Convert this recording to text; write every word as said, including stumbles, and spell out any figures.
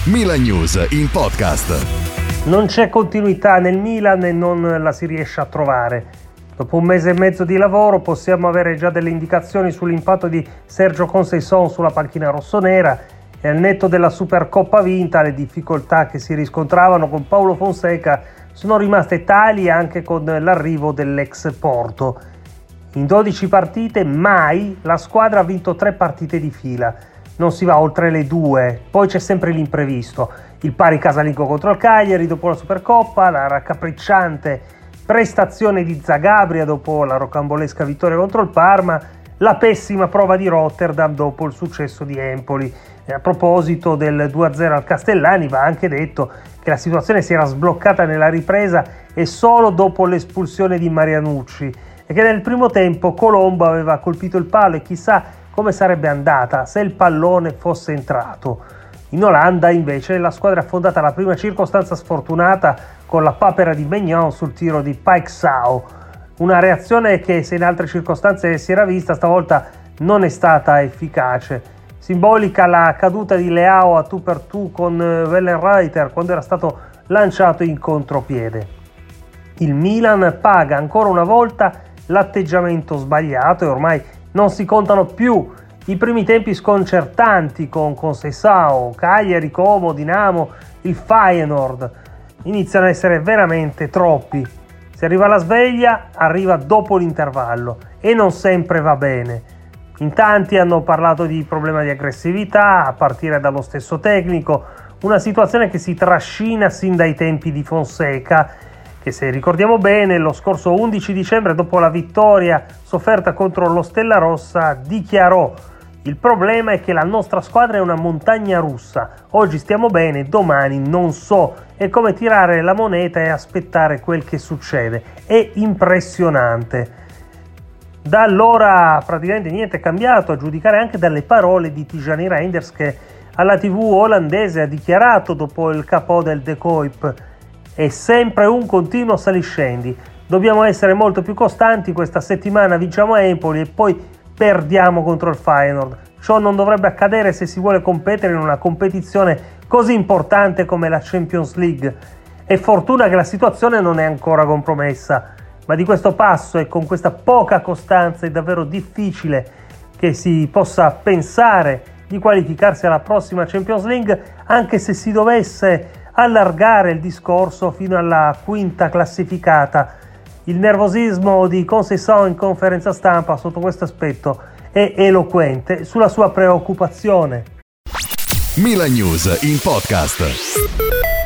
Milan News in podcast. Non c'è continuità nel Milan e non la si riesce a trovare. Dopo un mese e mezzo di lavoro possiamo avere già delle indicazioni sull'impatto di Sergio Conceição sulla panchina rossonera e al netto della Supercoppa vinta le difficoltà che si riscontravano con Paulo Fonseca sono rimaste tali anche con l'arrivo dell'ex Porto. In dodici partite mai la squadra ha vinto tre partite di fila. Non si va oltre le due, poi c'è sempre l'imprevisto. Il pari casalingo contro il Cagliari dopo la Supercoppa, la raccapricciante prestazione di Zagabria dopo la rocambolesca vittoria contro il Parma, la pessima prova di Rotterdam dopo il successo di Empoli. E a proposito del due a zero al Castellani va anche detto che la situazione si era sbloccata nella ripresa e solo dopo l'espulsione di Marianucci e che nel primo tempo Colombo aveva colpito il palo e chissà come sarebbe andata se il pallone fosse entrato. In Olanda invece la squadra è affondata alla prima circostanza sfortunata con la papera di Maignan sul tiro di Paixão. Una reazione che se in altre circostanze si era vista stavolta non è stata efficace. Simbolica la caduta di Leao a tu per tu con Wellenreuther quando era stato lanciato in contropiede. Il Milan paga ancora una volta l'atteggiamento sbagliato e ormai non si contano più i primi tempi sconcertanti con Conceição, Cagliari, Como, Dinamo, il Feyenoord. Iniziano ad essere veramente troppi. Se arriva la sveglia, arriva dopo l'intervallo e non sempre va bene. In tanti hanno parlato di problema di aggressività, a partire dallo stesso tecnico, una situazione che si trascina sin dai tempi di Fonseca, che se ricordiamo bene lo scorso undici dicembre dopo la vittoria sofferta contro lo Stella Rossa dichiarò: il problema è che la nostra squadra è una montagna russa, oggi stiamo bene, domani non so, è come tirare la moneta e aspettare quel che succede, è impressionante. Da allora praticamente niente è cambiato, a giudicare anche dalle parole di Tijani Reinders che alla tivù olandese ha dichiarato dopo il K O del De Kuip: è sempre un continuo saliscendi, dobbiamo essere molto più costanti, questa settimana vinciamo a Empoli e poi perdiamo contro il Feyenoord. Ciò non dovrebbe accadere se si vuole competere in una competizione così importante come la Champions League. È fortuna che la situazione non è ancora compromessa, ma di questo passo e con questa poca costanza è davvero difficile che si possa pensare di qualificarsi alla prossima Champions League, anche se si dovesse allargare il discorso fino alla quinta classificata. Il nervosismo di Conceição in conferenza stampa sotto questo aspetto è eloquente sulla sua preoccupazione. Milan News in podcast.